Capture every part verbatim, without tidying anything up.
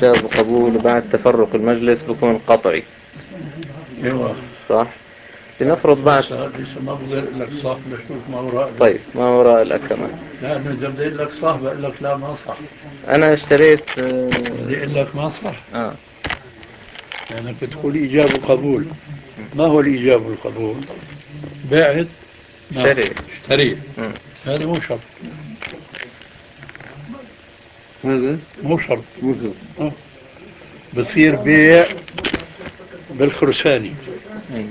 إيجاب وقبول وبعد تفرق المجلس بكون قطعي. ايوه صح؟ لنفرض بعد. لسه لسه ما بقول لك صح، بشوف ما وراء. طيب ما وراء لك كمان. لأنه إذا بدي أقول لك صح بقول لك لا ما صح. أنا اشتريت آه, بدي أقول لك ما صح آه. لأنك بتقول إيجاب وقبول. ما هو الإيجاب والقبول؟ بعت نعم اشتريت. اشتريت، مم. هذا مو شرط. هذا مو شرط. مو آه. بصير بيع بالخرساني، أيوة.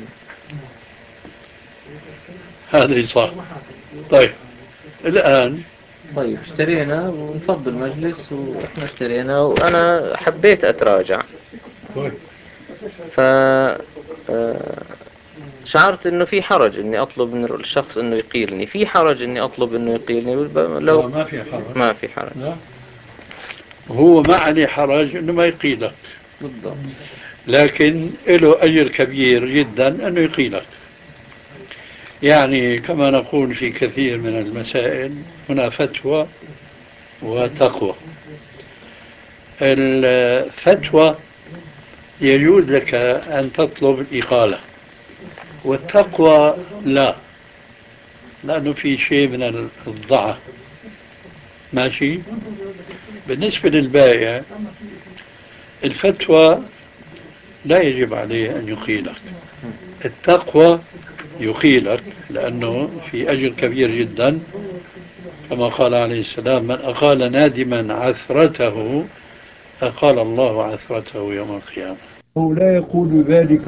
هذا صح. طيب الآن طيب اشترينا ونفض المجلس وإحنا اشترينا وأنا حبيت أتراجع. طيب ف آه، شعرت إنه في حرج إني أطلب من الشخص إنه يقيلني، في حرج إني أطلب إنه يقيلني لو. لا ما في حرج. ما في حرج. لا هو ما عليه حرج إنه ما يقيلك، بالضبط. لكن له أجر كبير جدا أنه يقيلك. يعني كما نقول في كثير من المسائل هنا فتوى وتقوى. الفتوى يجوز لك أن تطلب الإقالة، والتقوى لا، لأنه في شيء من الضعف. ماشي. بالنسبة للبائع الفتوى لا يجب عليه أن يقيلك، التقوى يقيلك لأنه في أجر كبير جدا، كما قال عليه السلام: من أقال نادما عثرته أقال الله عثرته يوم القيامة. هو لا يقول ذلك